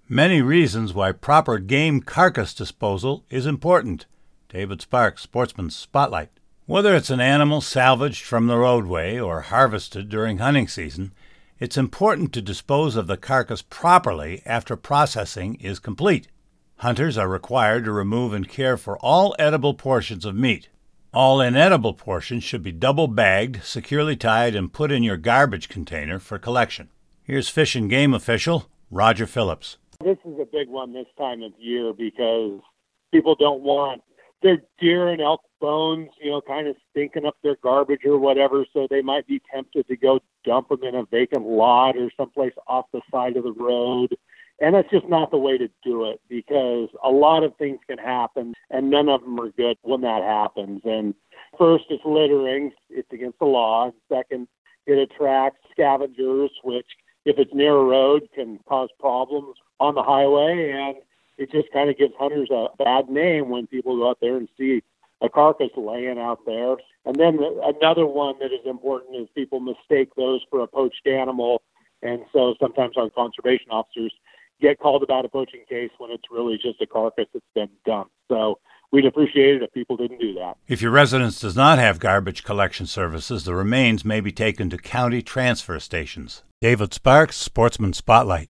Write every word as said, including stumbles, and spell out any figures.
Many reasons why proper game carcass disposal is important. David Sparks, Sportsman's Spotlight. Whether it's an animal salvaged from the roadway or harvested during hunting season, it's important to dispose of the carcass properly after processing is complete. Hunters are required to remove and care for all edible portions of meat. All inedible portions should be double bagged, securely tied, and put in your garbage container for collection. Here's Fish and Game official Roger Phillips. This is a big one this time of year because people don't want their deer and elk bones, you know, kind of stinking up their garbage or whatever, so they might be tempted to go dump them in a vacant lot or someplace off the side of the road. And that's just not the way to do it because a lot of things can happen and none of them are good when that happens. And first, it's littering. It's against the law. Second, it attracts scavengers, which, if it's near a road, can cause problems on the highway. And it just kind of gives hunters a bad name when people go out there and see a carcass laying out there. And then another one that is important is people mistake those for a poached animal. And so sometimes our conservation officers get called about a poaching case when it's really just a carcass that's been dumped. So we'd appreciate it if people didn't do that. If your residence does not have garbage collection services, the remains may be taken to county transfer stations. David Sparks, Sportsman Spotlight.